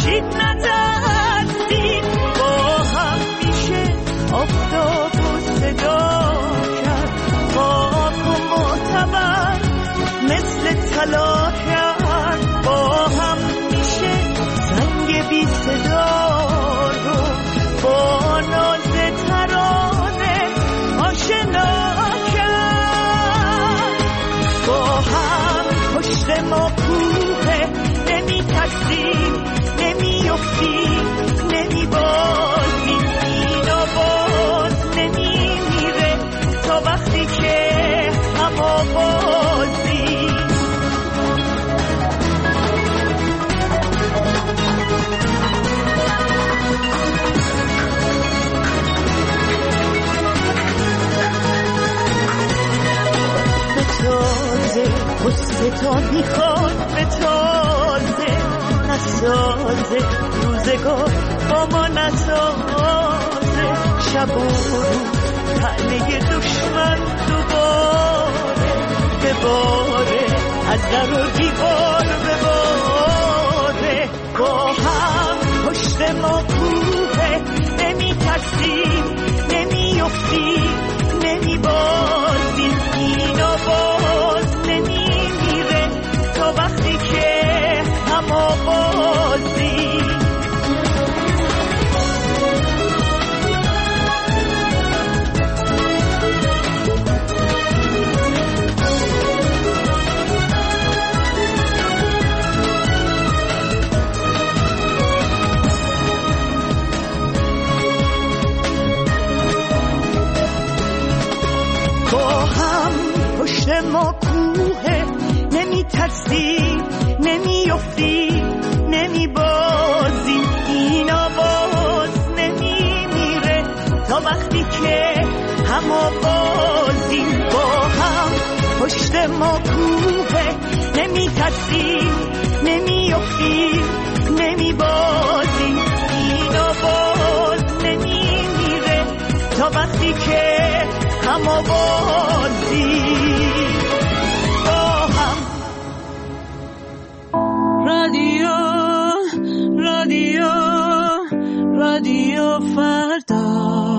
خورشید نترسید با هم میشه آفتاب و صدا کرد خاک و معتبر مثل طلا کرد با هم میشه زنگ بی صدا رو با ناز ترانه آشنا کرد با هم پشت ما کوه نمی ترسیم نمی افتیم نمی بازیم این آواز نمی میره تا وقتی که هم آوازیم به تازه قصه تا میخواد به تازه نسازه روزگار با ما نسازه شب و روز تنه دشمن دوباره بباره از در و دیوار بباره با هم پشت ما کوه نمی ترسیم نمی افتیم نمی بازیم این آواز نمی میره تا وقتی که هم آوازیم پشت ما کوه نمی ترسیم نمی افتیم نمی بازیم این آواز نمی میره تا وقتی که هم آوازیم با هم پشت ما کوه نمی ترسیم نمی افتیم نمی بازیم این آواز نمی میره تا وقتی که هم آوازی با هم رادیو فردا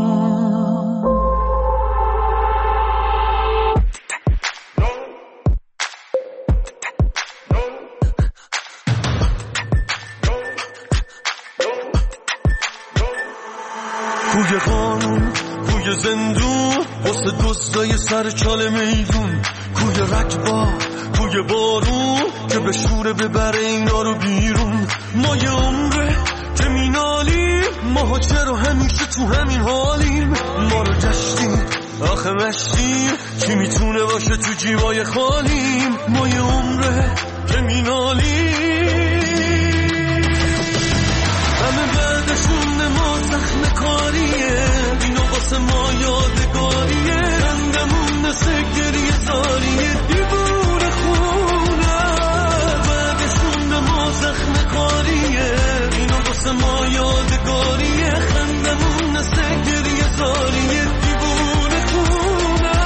کوی قانون کوی زندون واسه دستای سر چال میدون کوی رکبا کوی بارون که به شوره ببره اینا رو بیرون ما یه عمره که مینالیم ما چرا همیشه تو همین حالیم ما رو گشتیم آخه مشتیم کی میتونه باشه تو جیبای خالیم ما یه عمره که مینالیم همه بعدشون ما زخم کاریه اینو واسه ما یادگاریه رندمون مثل گریه زاریه دیوونه خونه بعدشون ما زخم کاریه اینو واسه ما یادگاریه خندمون مثل گریه زاریه دیوونه خونه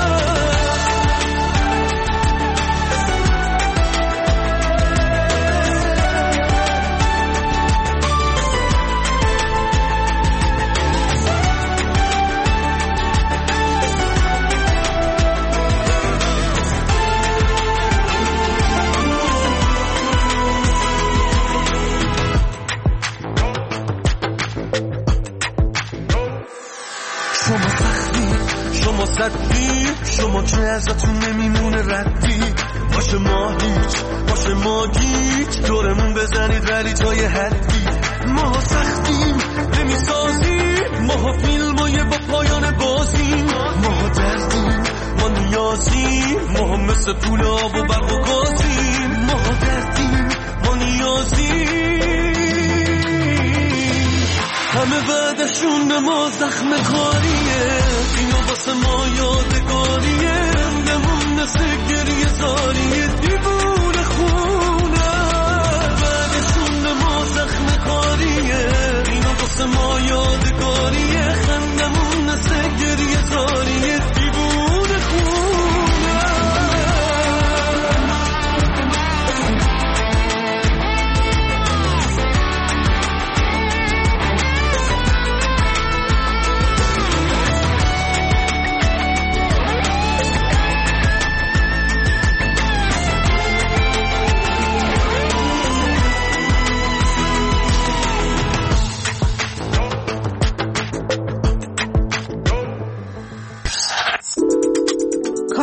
شما صدی شما که ازتون نمیمونه ردی باشه ما هیچ باشه ما گیج دورمون بزنید ولی تا یه حدی ما سختیم نمیسازیم ما فیلمای با پایان بازیم ما دردیم ما نیازیم ما مثل پول آب و برق و گازیم ما دردیم ما نیازیم همه بعدشون ما زخم کاریه اینو واسه ما یادگاریه رندمون مثل گریه زاریه دیوونه خونه بعدشون ما زخم کاریه اینو واسه ما یادگاریه خندمون مثل گریه زاریه دیوونه خونه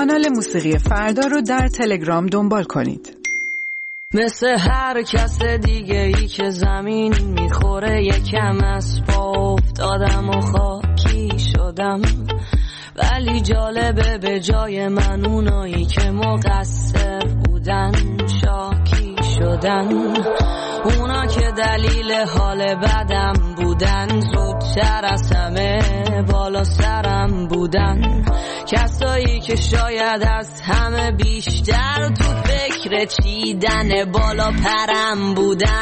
کانال موسیقی فردا رو در تلگرام دنبال کنید. مثل هر کس دیگه ای که زمین میخوره یکم از پا افتادم و خاکی شدم، ولی جالبه به جای من اونایی که مقصر بودن شاکی شدن. اونا که دلیل حال بدم بودن زودتر از همه بالا سرم بودن. کسایی که شاید از همه بیشتر تو فکر چیدن بالا پرم بودن.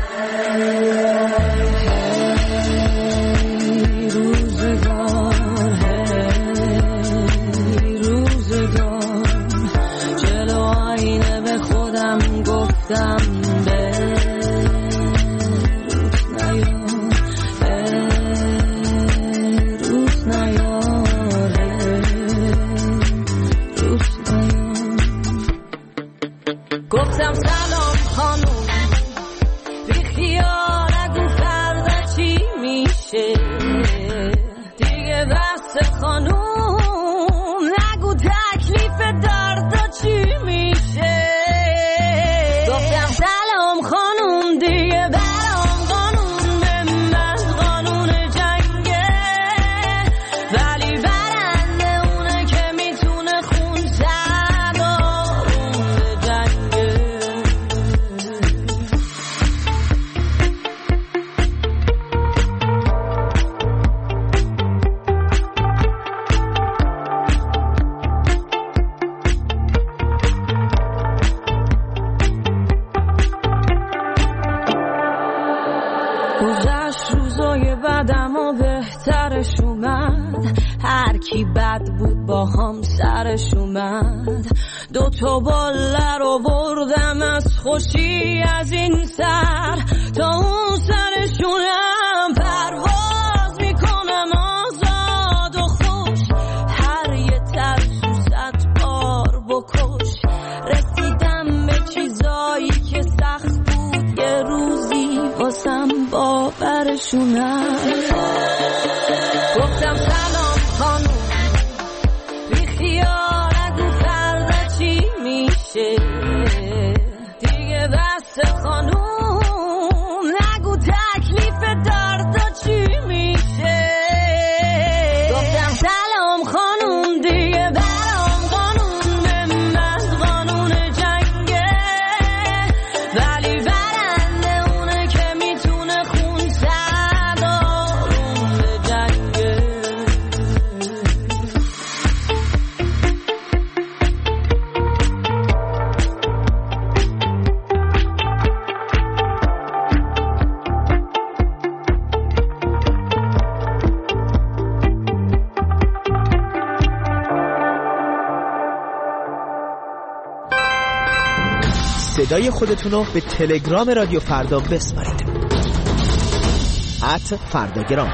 روزگار جلو آینه به خودم گفتم گفتم سلام خانوم، بی خیال نگو فردا چی میشه دیگه، بس خانوم نگو تکلیف دردا چی میشه. گفتم سلام خانوم دیگه برام قانون من قانون جنگه، ولی برنده اونه که میتونه خون گذشت روزای بعدم و بهترش اومد، هر کی بد بود با هم سرش اومد. 2 باله رو بردم از خوشی از این سر تا اون سرشونم پرواز میکنم آزاد و خوش. هر یه ترسو 100 بار بکش، رسیدم به چیزایی که سخت بود یه روزی واسم باورشونم. گفتم سلام خانوم، بی خیال نگو فردا چی میشه دیگه، بس خانوم نگو تکلیف دردا چی میشه. گفتم سلام خانوم دیگه برام قانون من قانون جنگه، ولی برنده اونه که میتونه خون سردارون به جنگه. صدای خودتون رو به تلگرام رادیو فردا بسپارید. @فرداگرام.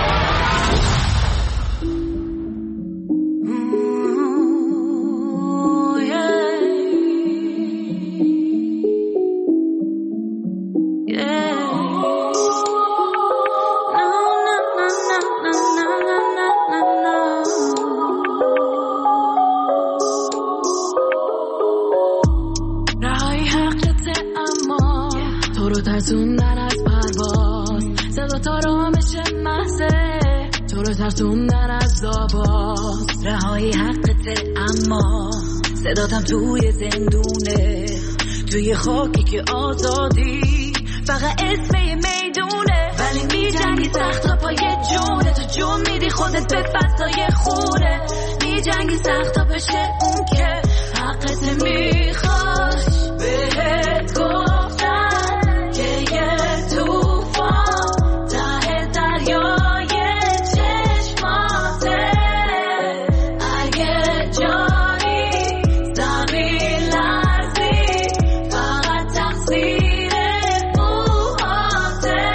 ترسوندن از پرواز، صدا تا رامش محضه تو رو ترسوندن از آواز. رهایی حقته اما صداتم توی زندونه، توی خاکی که آزادی فقط اسم میدونه، ولی میجنگی سخت تا پای جونه، تو جون میدی خودت به فضای خونه، میجنگی سخت تا بشه اون که حقت میخواش. بهت گفتن که یه توفان ته دریای چشماته، اگه جایی زمین لرزی فقط تقصیر موهاته.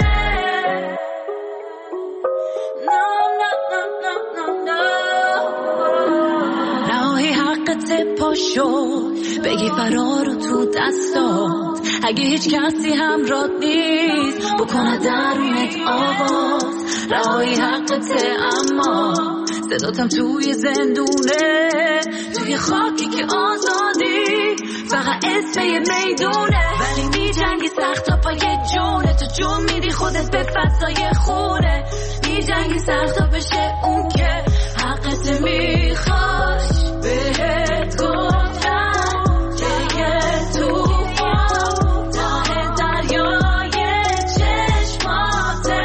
نهایی حقت پاشو بگی فرار تو دستات، اگه هیچ کسی همراه نیست بکنه درونت آواز رهایی حقته، اما صداتم توی زندونه، توی خاکی که آزادی فقط اسم یه میدونه، ولی میجنگی سخت تا پای جونه، تو جون میدی خودت به فضای خونه، میجنگی سخت تا بشه اون که حقت میخواش. بهت گفتم جای توفان ته دریای چشماته،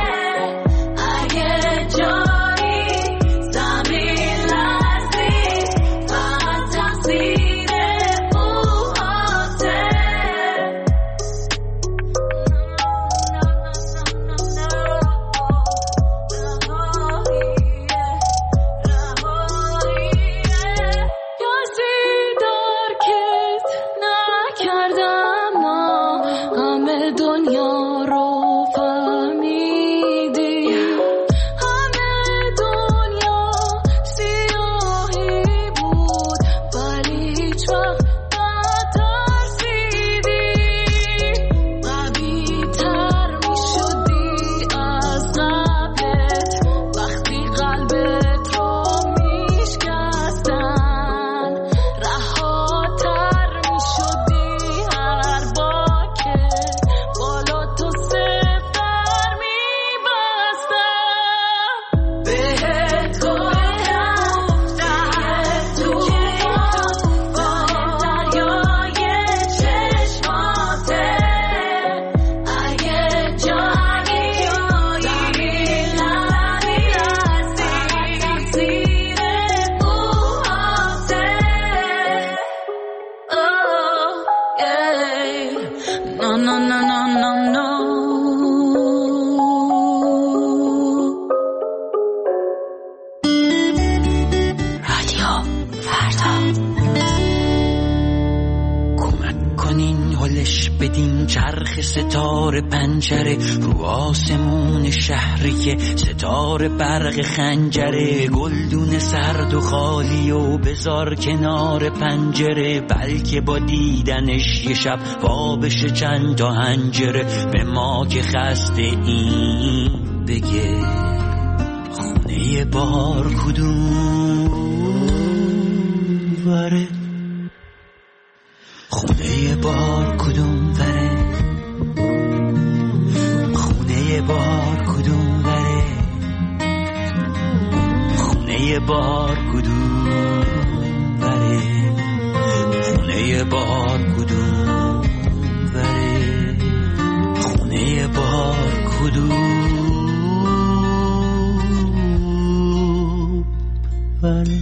اگه جایی زمین لرزی فقط تقصیر اوهاته. ستاره پنجره رو آسمون شهری که ستاره برق خنجره، گلدون سرد و خالی و بذار کنار پنجره، بلکه با دیدنش یه شب وا بشه چند تا حنجره. به ما که خسته این بگه خونه بار کدوم وره، خونه بار کدوم وره، خونه بار کدوم وره، خونه بار کدوم وره، خونه بار کدوم وره، خونه بار کدوم وره.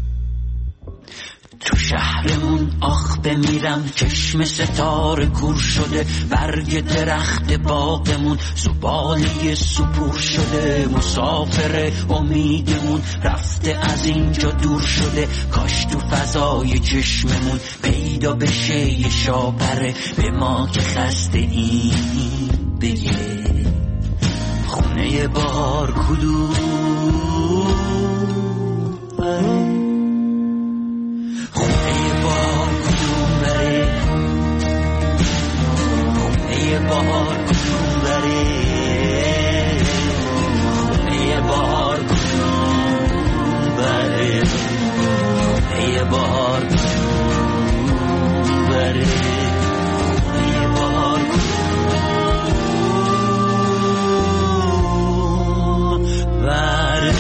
تو شهرمون آخ بمیرم، چشم ستاره کور شده، برگ درخت باغمون زباله سپور شده، مسافر امیدمون رفته از اینجا دور شده، کاش تو فضای چشممون پیدا بشه یه شاپره. به ما که خسته این بگه خونه بار کدوم وره، خونه بار کدوم وره، خونه بار کدوم وره، خونه بار کدوم وره، خونه بار کدوم وره، خونه بار کدوم وره.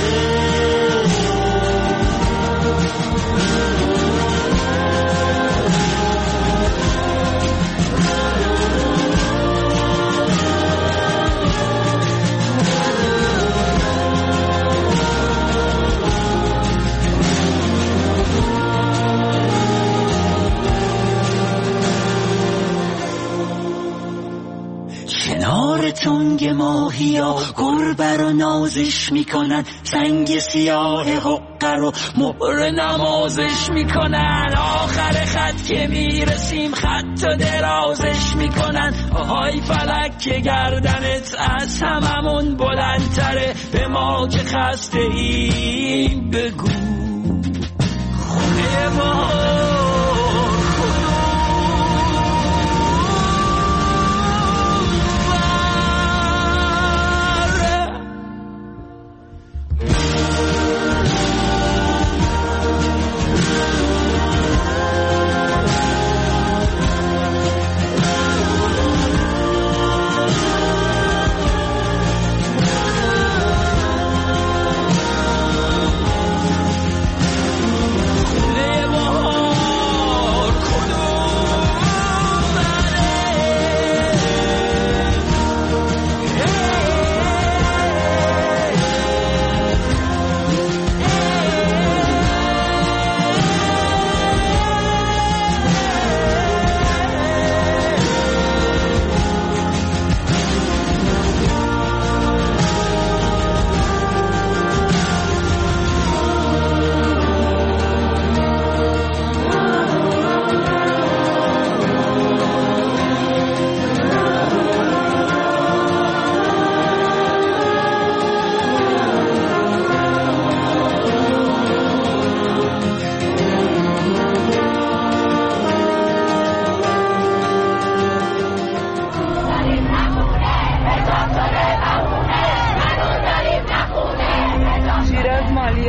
کنار تنگ ماهیا گربه رو نازش میکنن، سنگ سیاه حقه رو مهر نمازش میکنن، آخر خط که میرسیم خط و درازش میکنن، آهای فلک که گردنت از هممون بلندتره. به ما که خسته ایم بگو خونه ما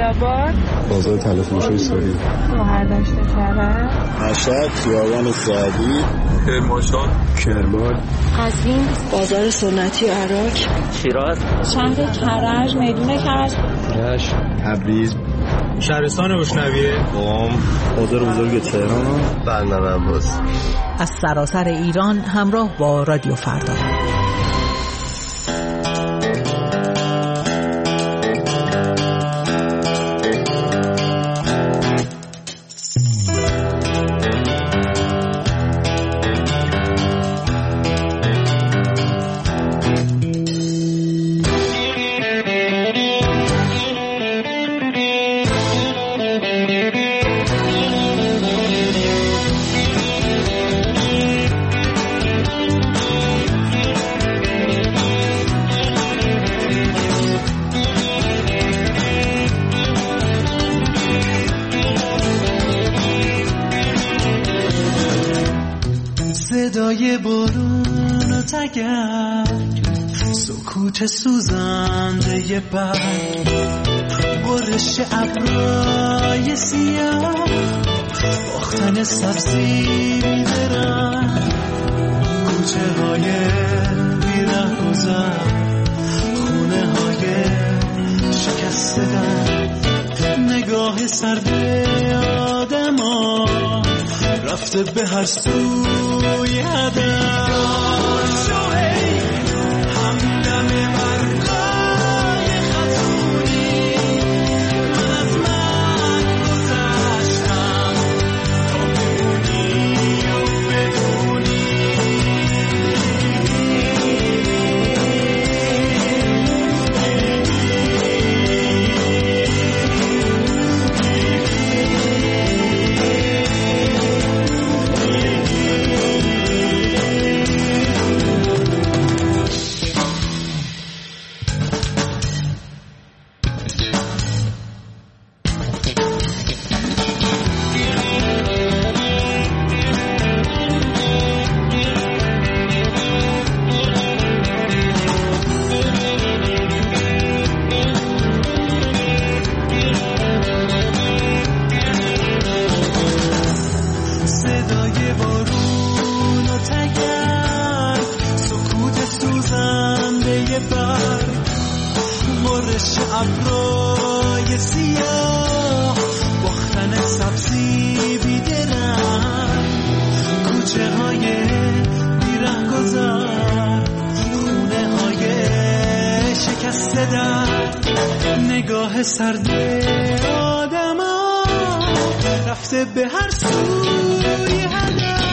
خیابان، بازار تلفروشی سوری، شهرداشت کرد، مشهد، خیابان سعدی، کرمانشاه، کرمان، قزوین، بازار سنتی عراق، شیراز، شهر کرج، میدون کرج، رشت، تبریز، شهرستان روشنویه، قم، بازار بزرگ تهران، بندر عباس. از سراسر ایران همراه با رادیو فردا. صدای بارون و تگرگ، سکوت سوزنده برگ، برش ابرای سیاه، باختن سبزی بیدرنگ، کوچه های بیره گذر، خونه های شکسته در، نگاه سرد آدم ها رفته به هر سوی هدف. همدم برقای خزونی، من از من گذشتم تا بمونی و بدونی. ابرای سیاه، باختن سبزی بیدرنگ، کوچه های بیره گذر، خونه های شکسته در، نگاه سرد آدم ها رفته به هر سوی هدف.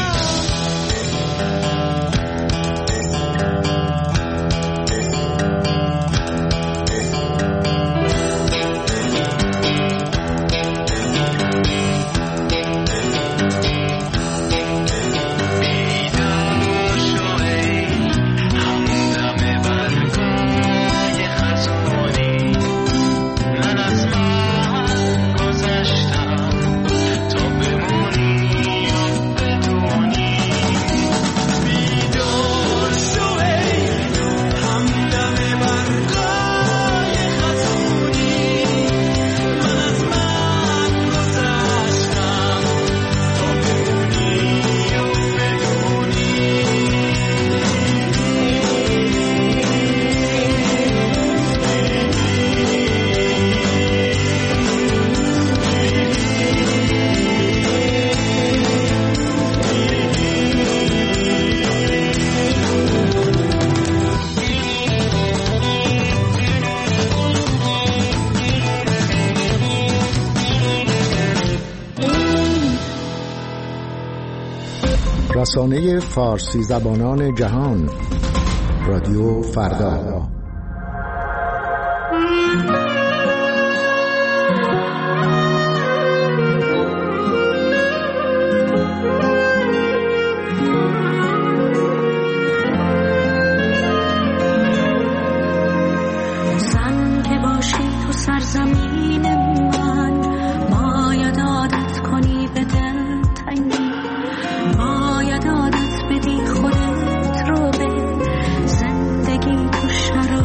رسانه فارسی زبانان جهان، رادیو فردا. زن که باشی تو سرزمین من، باید عادت کنی به دل تنگی، باید عادت بدی خودت رو به زندگی تو شرایط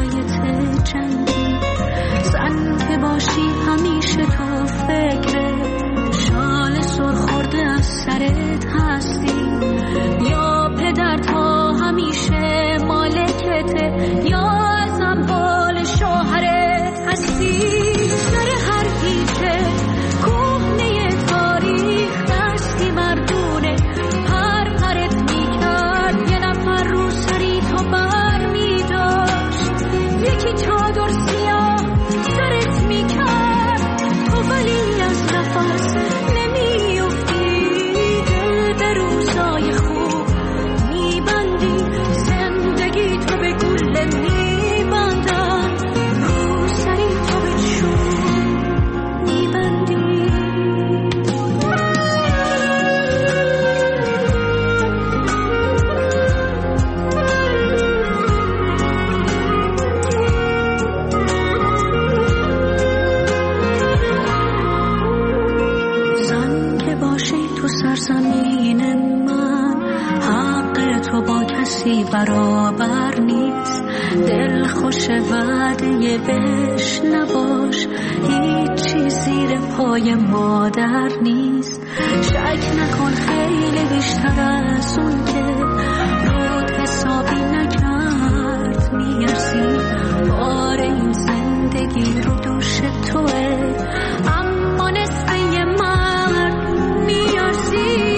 برابر نیست. دل خوش وعده بهش نباش، هیچی زیر پای مادر نیست. شک نکن خیلی بیشتر از اون که رود حسابی نکرد میارزی. بار این زندگی رو دوش توه، اما نصف یه مرد میارزی.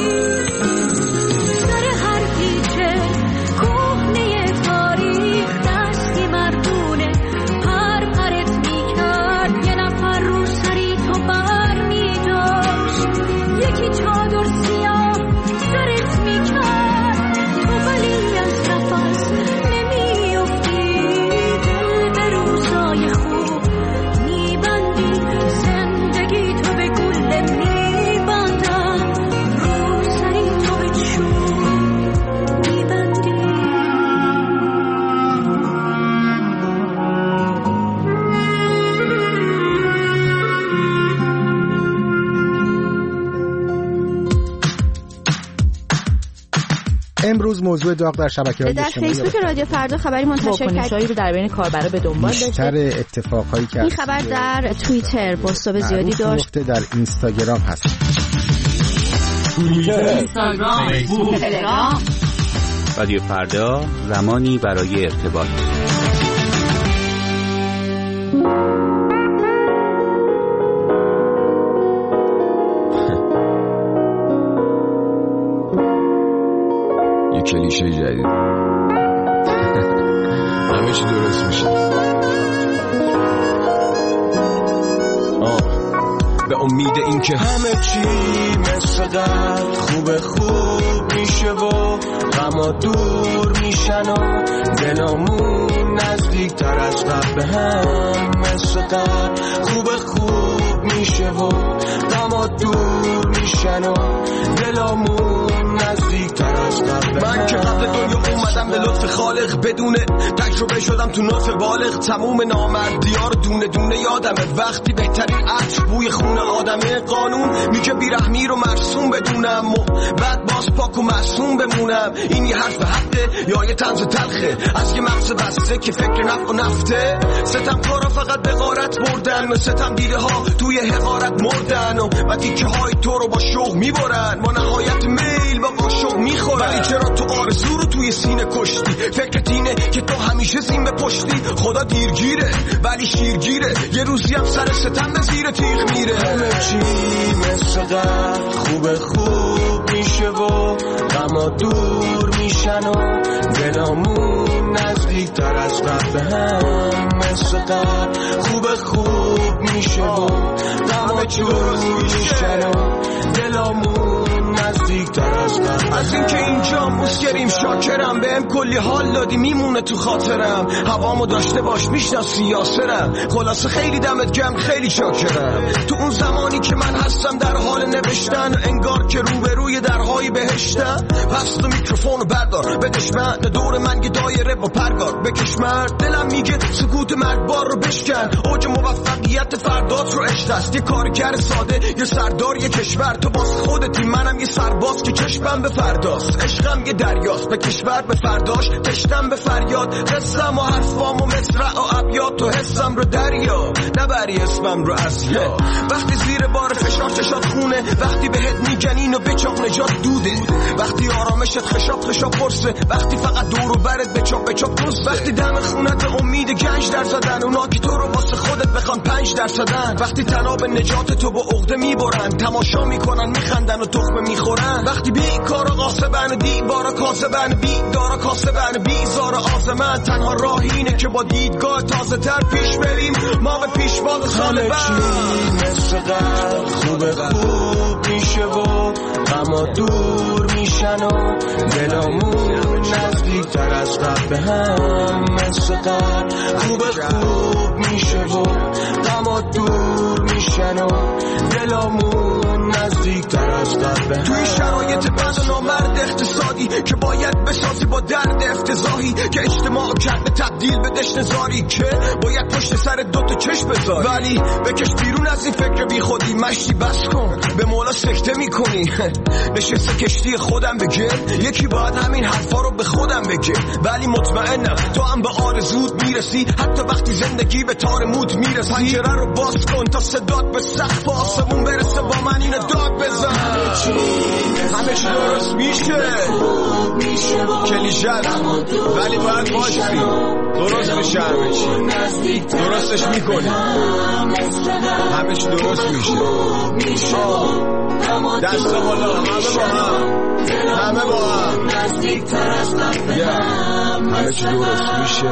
سر هر پیچه کهنه تاریخ دستی مردونه پرت میکرد. یه نفر رو سری تو بر میداشت، یکی چادر سیاه سرت میکرد. تو ولی از نفس نمیافتی، دل به روزای خوب میبندی. زندگی تو به گله میبندم، رو سری تو به چوب میبندی. امروز موضوع داغ در شبکه‌های در اجتماعی فیسبوک رادیو فردا خبری منتشر واکنش‌هایی رو در بین کاربرا به دنبال داشته. بیشتر اتفاقهایی که این خبر در توییتر بازتاب زیادی داشت. در اینستاگرام هست. اینستاگرام، فیسبوک، تلگرام. رادیو فردا، زمانی برای ارتباط. یه کلیشه جدید. همه چی درست میشه. به امید این که همه چی مثل قبل خوب میشه و غما دور میشن و دلامون نزدیک تر از قبل به هم مثل قبل خوب میشه و غما دور میشن و دلامون نزدیک تر از قبل. من که قبل دنیا اومدم به لطف خالق، بدون تجربه شدم تو نطف بالغ. تموم نامردیار دونه دونه یادمه، وقتی بهترین عطر بوی خون آدمه. قانون میگه بیرحمی رو مرسوم بدونم و بعد باز پاک و معصوم بمونم. این یه حرف حقه یا یه طنز تلخه از یه مغز بسته که فکر نفع و نفته؟ ستم کارا فقط به غارت بردن، ستم دیده ها توی حقارت مردن و تیکه های تو رو با شوق میبرن. ما نهایت میل با قاشق میخورن. ولی چرا تو آرزو رو توی سینه کشتی؟ فکرت اینه که تو همیشه زین به پشتی. خدا دیرگیره ولی شیرگیره، یه روزی هم سر ستم به زیر تیغ میره. همه چی مثل قبل خوب میشه و غما دور میشن و دلامون نزدیک تر از قبل به هم مثل قبل خوب میشه و غما دور میشن و دلامون نزدیک تر از قبل. از این که اینجا مسکریم شاکرم، بهم کلی حال دادی میمونه تو خاطرم. هوامو داشته باش میشناسی یاسرم، خلاصه خیلی دمت گرم خیلی شاکرم. تو اون زمانی که من هستم در حال نوشتن، انگار که روبروی درهای بهشتم. پس تو میکروفونو بردار بدش من، دور من یه دایره با پرگار بکش مرد. دلم میگه سکوت مرگبار رو بشکن، اوج موفقیت فردات رو اشتست. یه کارگر ساده یه سردار یه کشور، تو باز خودتی منم یه سرباز که چشمم به فرداست. عشقم یه دریاست به کشور به فرداش، تشتم به فریاد. قصم و حرفام و مصرع و ابیات، تو حسم رو دریا نبری اسمم رو از یا. وقتی زیر بار فشار چشات خونه، وقتی بهت میگن اینو بچاق نجات دوده، وقتی آرامشت خشاب پرسه، وقتی فقط دور و برت بچاق دوسته، وقتی دم خونت امید گنج در زدن، اونا که تو رو واسه خودت بخوان 5%، وقتی تناب نجات تو با عقده میبرن، تماشا میکنن میخندن و تخمه میخورن، وقتی بیکارا قاسبن دیوارا کاسبن بیدارا کاسبن بیزار آزمن، تنها راه اینه که با دیدگاه تازه تر پیش بریم ما به پیشواز سال بعد. مثل قبل خوب میشه و غما دور میشن و دلامون نزدیک تر از قبل به هم. مثل قبل خوب میشه و غما دور میشن و دلامون نزدیک تر از از قلبم. توی شرایط بد و نامرد اقتصادی که باید بسازی با درد افتضاحی که اجتماع کرده تبدیل به دشت زاری که باید پشت سر دوتا چشم بذاری، ولی بکش بیرون از این فکر بی خودی. مشتی بس کن به مولا سکته میکنی. نشسته کشتی خودم بگه یکی باید همین حرفا رو به خودم بگه، ولی مطمئنم تو هم به آرزوت میرسی حتی وقتی زندگی به تار موت میرسی. پنجره رو باز کن تا صدات به سقف آسمون برسه، با من اینو داد بزن. همه چی درست میشه، کلیشه ولی باید باشی درست میشه. همه چی درستش میکنی، همه چی درست میشه. دست بالا، همه با هم همه چی درست میشه.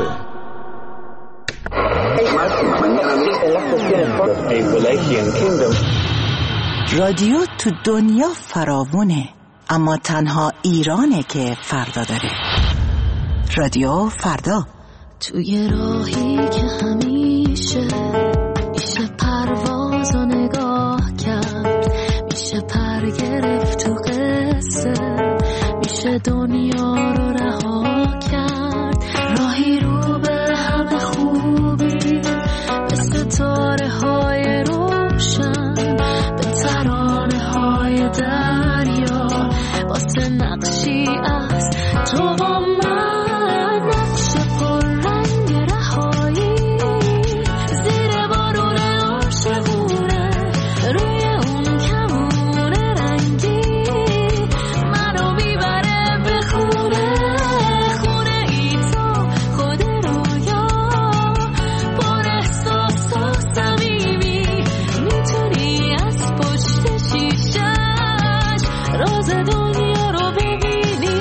رادیو تو دنیا فراوونه، اما تنها ایرانه که فردا داره. رادیو فردا. توی راهی که همیشه میشه پرواز و نگاه کرد، میشه پر گرفت تو قصه، میشه دنیا رو رها کرد. راهی رو به همه خوبی به ستاره های روشن، به ترانه های دریا، واسه نقشی از تو با من، نقش پر رنگ رهایی زیر بارون عاشقونه، روی اون کمون رنگی منو میبره به خونه، خونه ای تو خود رویا، پر احساس و صمیمی، میتونی از پشت شیشش راز دنیا رو ببینی.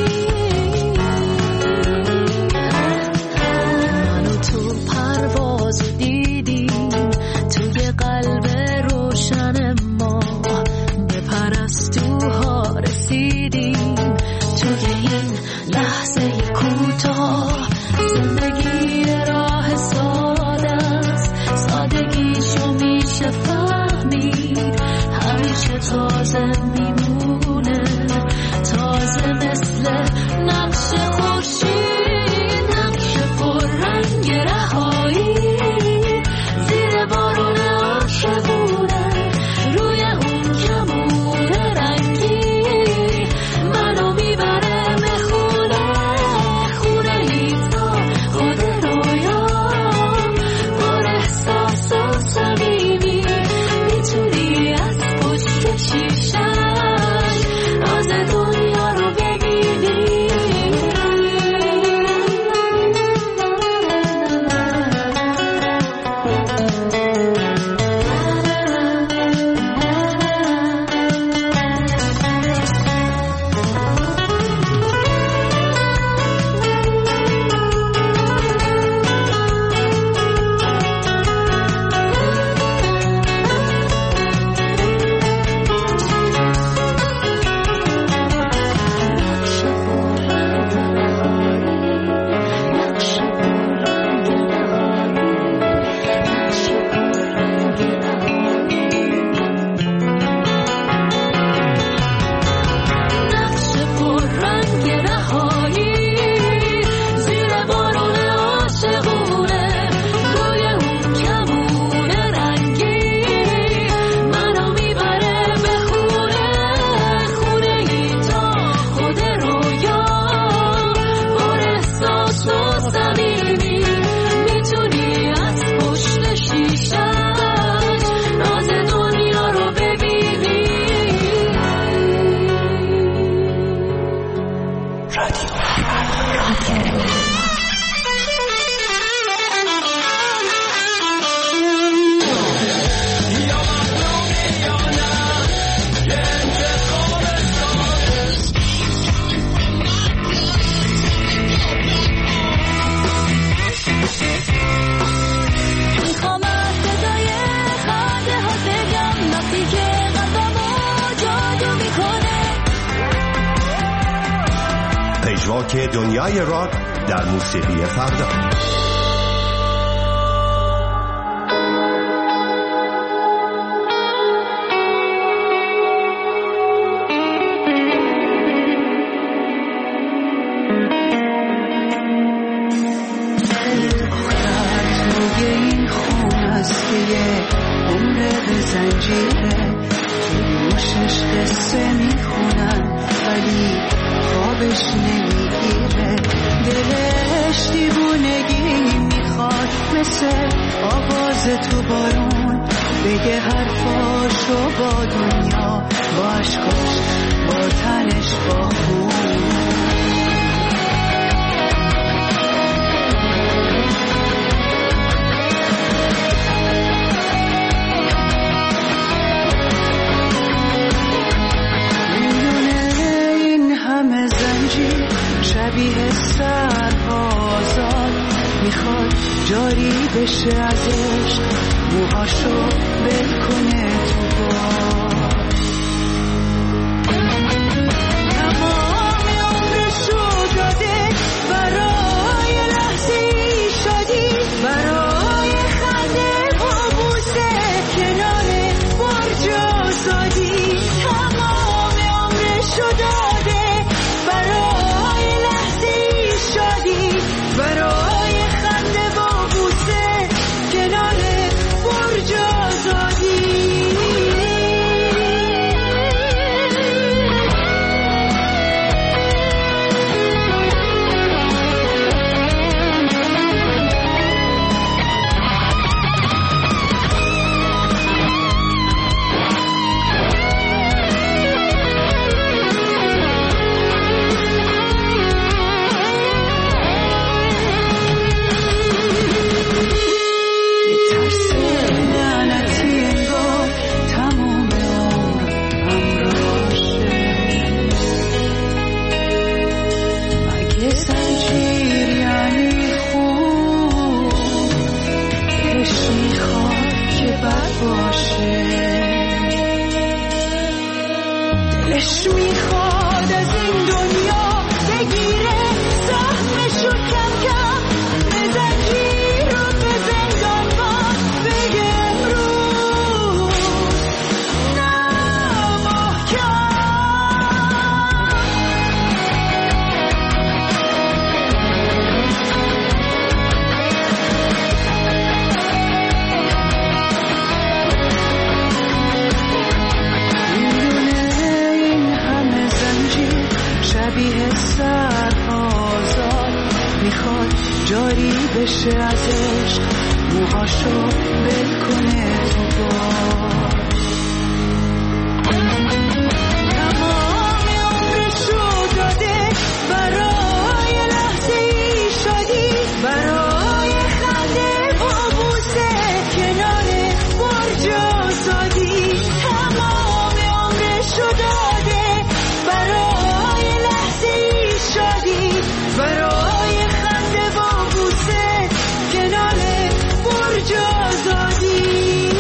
منو تو پرواز دیدیم توی قلب روشن ما، به پرستوها رسیدیم توی این لحظه کوتاه. زندگی راه ساده است، سادگیشو میشه فهمید، همیشه تازه میمونه، تازه مثل نقش خورشید، نقش پر رنگ رهایی زیر بارون عاشقونه، روی اون کمون رنگی منو میبره به خونه، خونه ای تو خود رویا، پر احساس و صمیمی، میتونی از پشت شیشش راز دنیا رو ببینی. پژواک دنیای راک در موسیقی فردا. این خون است که یه عمر به زنجیره، جوشش قصه میخونن ولی خوابش نمیگیره، دلش دیوونگی میخواد مثل آواز تو بارون بگه حرفاشو با دنیا، با عشقاش، با تنش، با خون. شبیه سربازان میخواد جاری بشه ازش، موهاشو بل کنه تو باد، تمام عمرشو داده برای لحظه شادی، برای خنده و بوسه کنار برج آزادی، تمام عمرشو داده برای برای خنده با بوسه کنار برج آزادی. دلش میخواد از این دنیا بگیره سهمشو کم کم، به زنجیر و به زندان باز بگه امروز نه محکم. شبیه سربازان میخواد جاری بشه ازش، موهاشو بل کنه تو باد، تمام عمرشو داده برای لحظه شادی، برای خنده و بوسه کنار برج آزادی، تمام عمرشو داده برای شادی، برای خنده با بوسه کنار برج آزادی.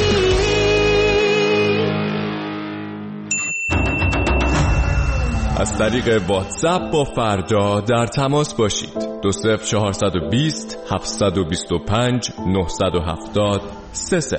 از طریق واتساپ با فردا در تماس باشید. 20420 725 970 30.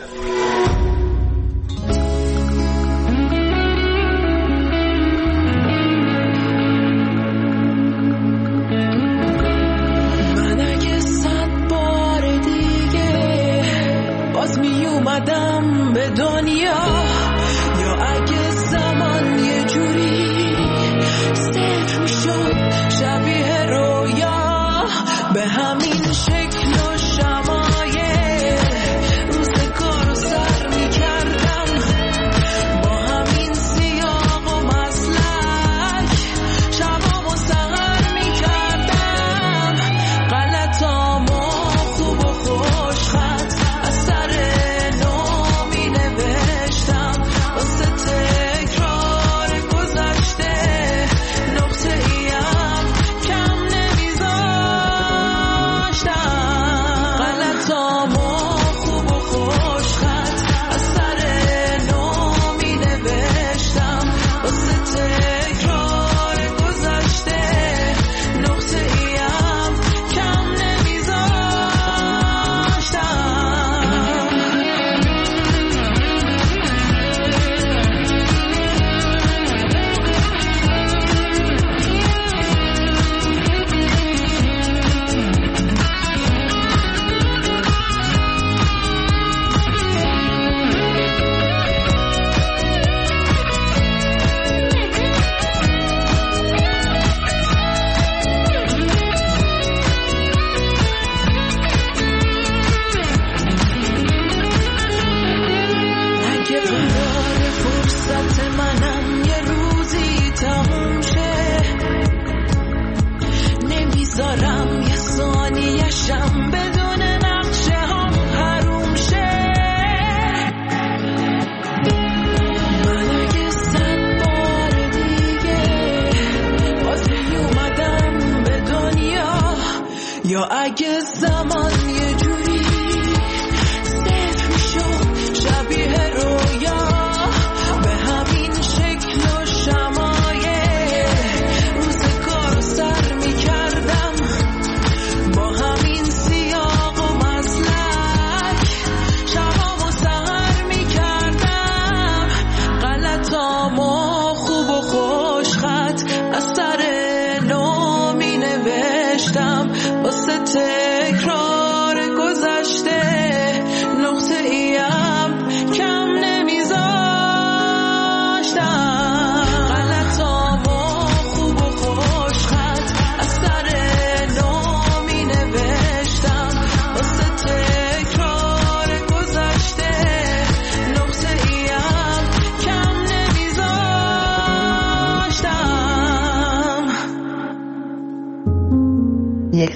به دنیا یا اگه زمان یه جوری صفر میشد شبیه رویا، به همین شکل و شمایل روزگار رو سر میکردم، با همین سیاق و مسلک شبام و سهر میکردم، غلطام و خوب و خوش خط از سر نو می نوشتم.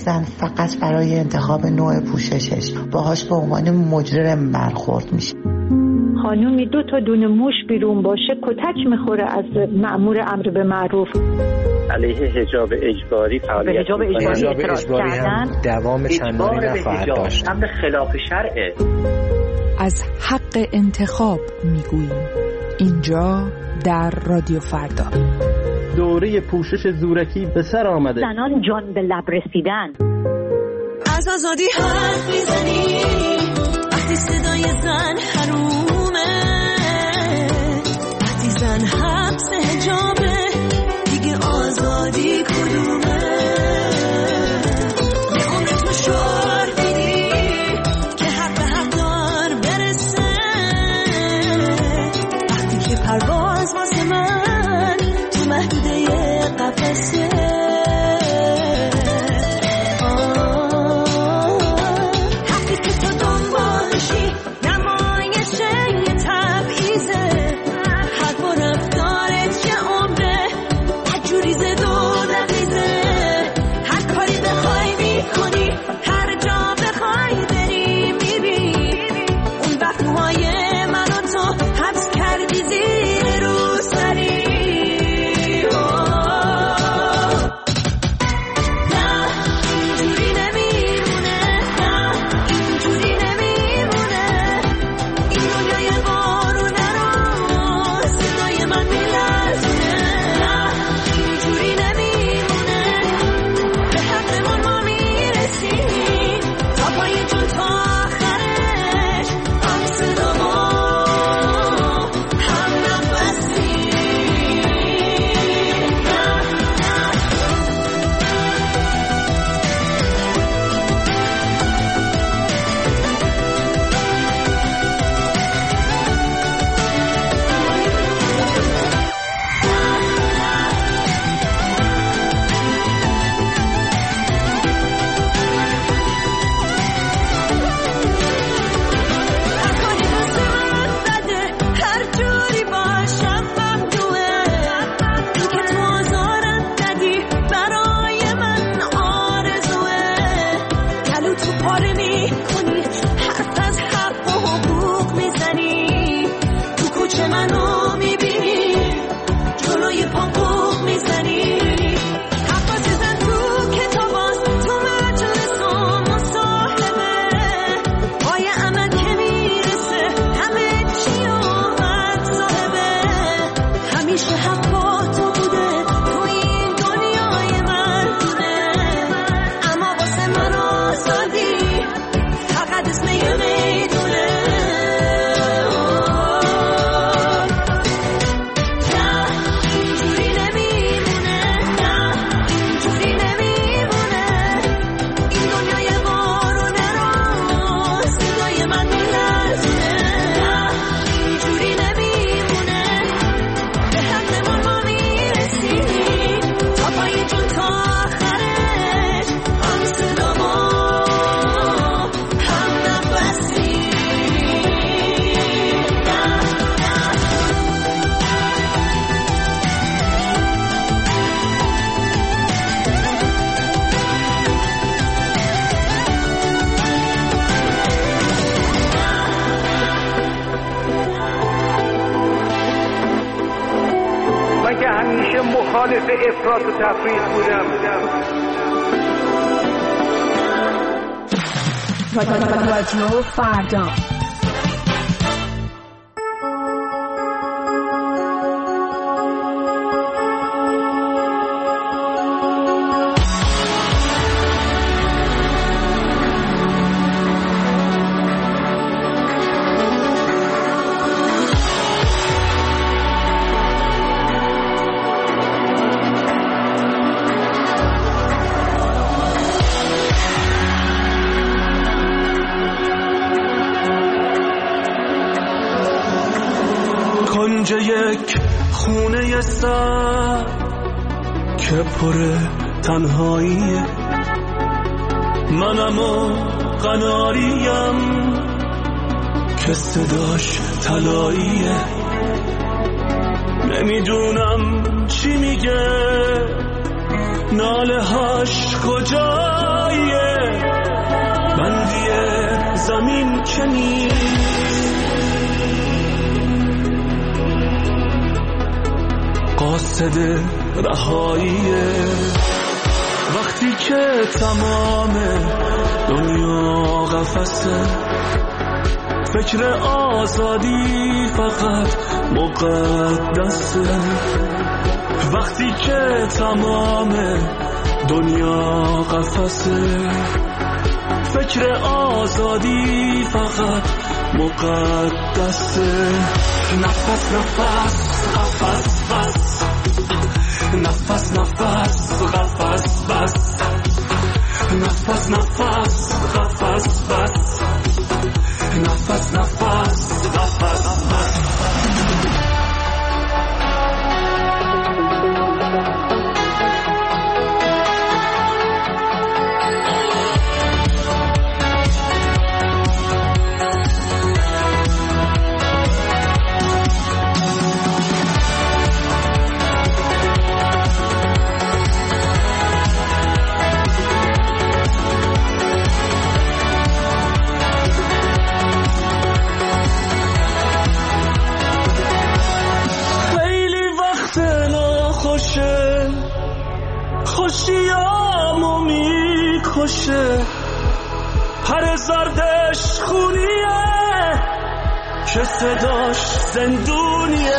زن فقط برای انتخاب نوع پوششش باهاش به عنوان مجرم برخورد میشه. خانومی 2 تا دونه موش بیرون باشه کتک میخوره از مأمور امر به معروف. علیه حجاب اجباری فعالیت حجاب اجباری هم دوام چندانی نخواهد داشت. امر خلاف شرعه. از حق انتخاب میگوییم اینجا در رادیو فردا. دوره پوشش زورکی به سر آمده. زنان جان به لب رسیدن. از آزادی حرف میزنی وقتی صدای زن حرومه، وقتی زن حبس حجابه دیگه آزادی کدومه؟ به عمر تو شعار دیدی که حق به حق دار برسه، وقتی که پرواز واسه من تو محدوده قفسه. مخالف افراط و تفریط بودم. رادیو فردا. کنج یک خونه سر که پر تنهاییه، منم و قناریم که صداش طلاییه. نمیدونم چی میگه ناله هاش کجایه بندی زمین که نیست قاصد رهاییه وقتی که تمام دنیا قفسه فکر آزادی فقط مقدسه وقتی که تمام دنیا قفسه فکر آزادی فقط مقدسه نفس نفس قفس بس نفس نفس قفس بس نفس نفس قفس بس نفس نفس قفس بس خوشیامو میکشه پر زردش خونیه که صداش زندونیه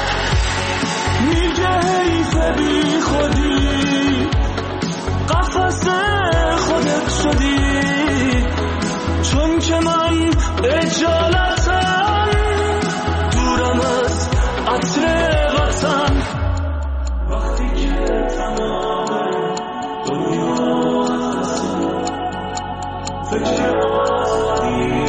میگه حیفه بی خودی قفس خودت شدی چون که من اجالتم دورم از عطر وطن وقتی که تمام دنیا فکر آزادی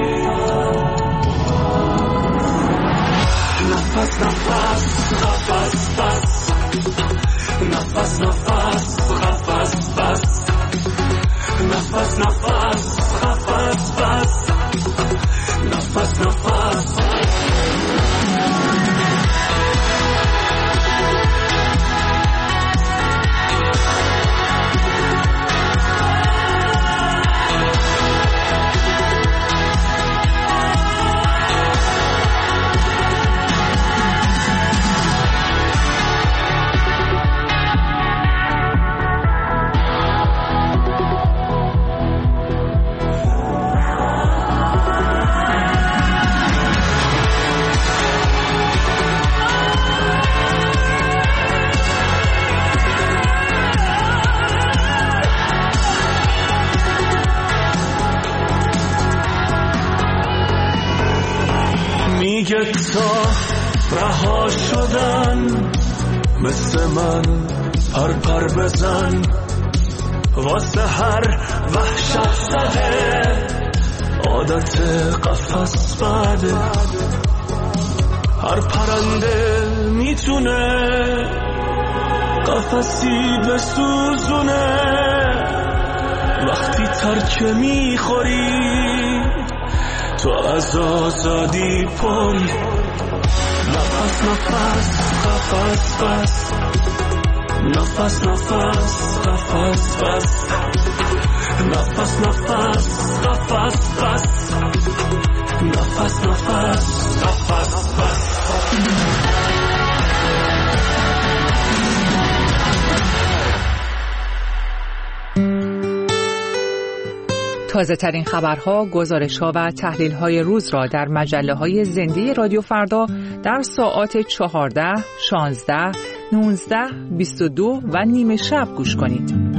نفس نفس قفس بس نفس نفس قفس بس نفس نفس قفس بس نفس نفس میگه تا رها شدن مثل من پر بزن واسه هر وحشت زده عادت قفس بده هر پرنده میتونه قفسی بسوزونه وقتی ترکه میخوری تو از آزادی پری نفس نفس قفس بس نفس نفس قفس بس نفس نفس قفس بس نفس نفس قفس بس تازه ترین خبرها، گزارش‌ها و تحلیل‌های روز را در مجله‌های زنده رادیو فردا در ساعات 14, 16, 19, 22 و نیمه شب گوش کنید.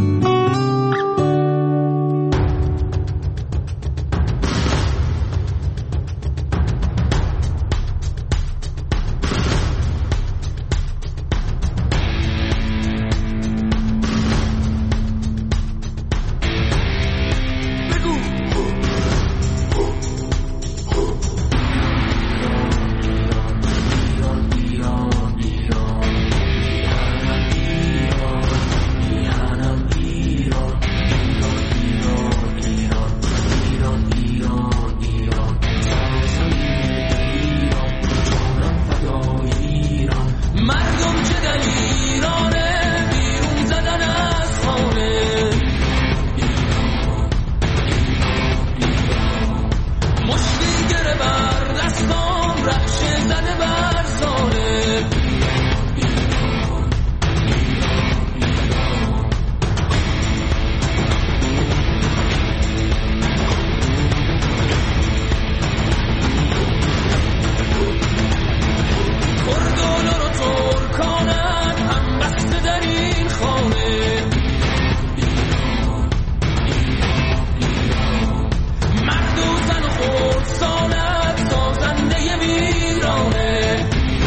گره بر دستام رخش زده بر زانه کردالا رو ترکانن هم بسته در این خانه مرد و زن و خود سالت سازنده ویرانه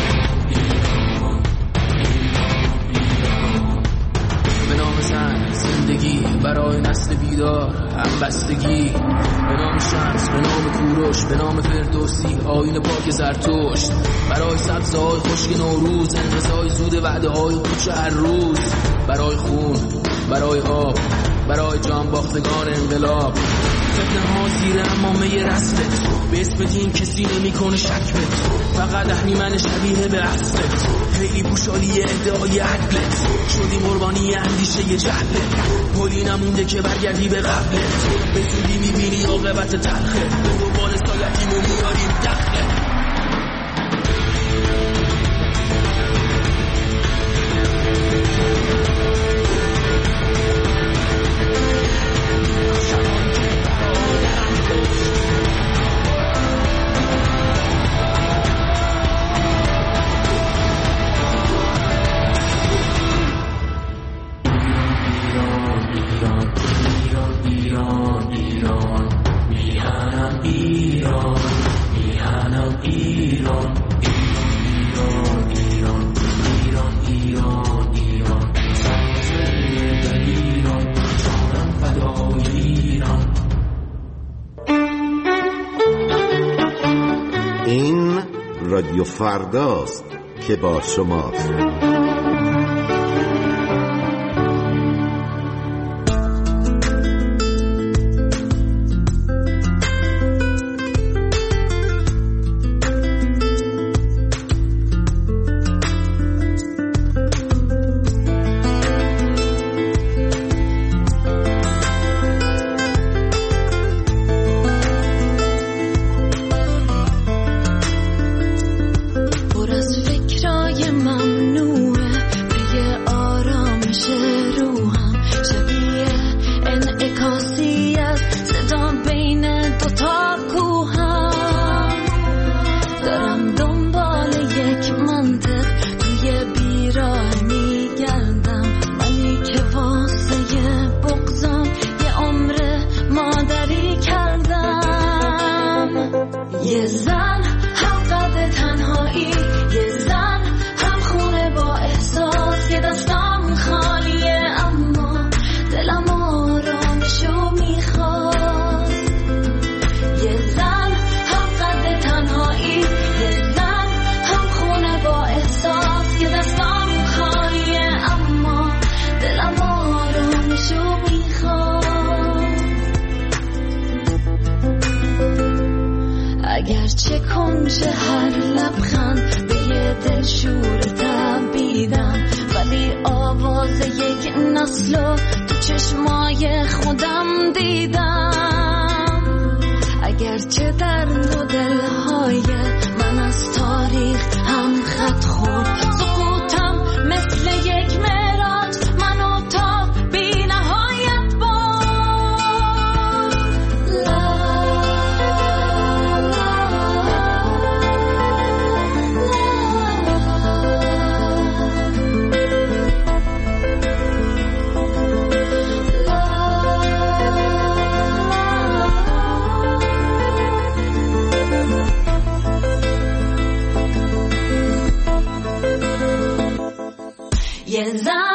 به نام زن زندگی برای نسل بیدار همبستگی، به نام شمس، به نام کوروش، به نام فردوسی آیین پاک زرتشت، برای سبزهای خشک نوروز انقضای زود وعده های کوچه هر روز، برای خون، برای آب، برای جان باختگان انقلاب، فتنه ها زیر امامه رسمت، به اسم دین کسی نمی کنه شک بت، فقط اهریمن شبیه به اصلت، خیلی پوشالی ادعای عدلت، شدیم قربانی اندیشه جهلت، پلی نمونده که برگردی به قبلت، به زودی میبینی عاقبت تلخه، به دنبال سالتیمون میاریم دخله. این رادیو فرداست که با شماست. اگرچه کنج هر لبخند به یه دلشور تبیدم، ولی آواز یک نسل تو چشمای خودم دیدم. اگرچه در دلهای من از تاریخ هم خط خورد، سقوطم مثل یک معراج منو تا بی نهایت یه زن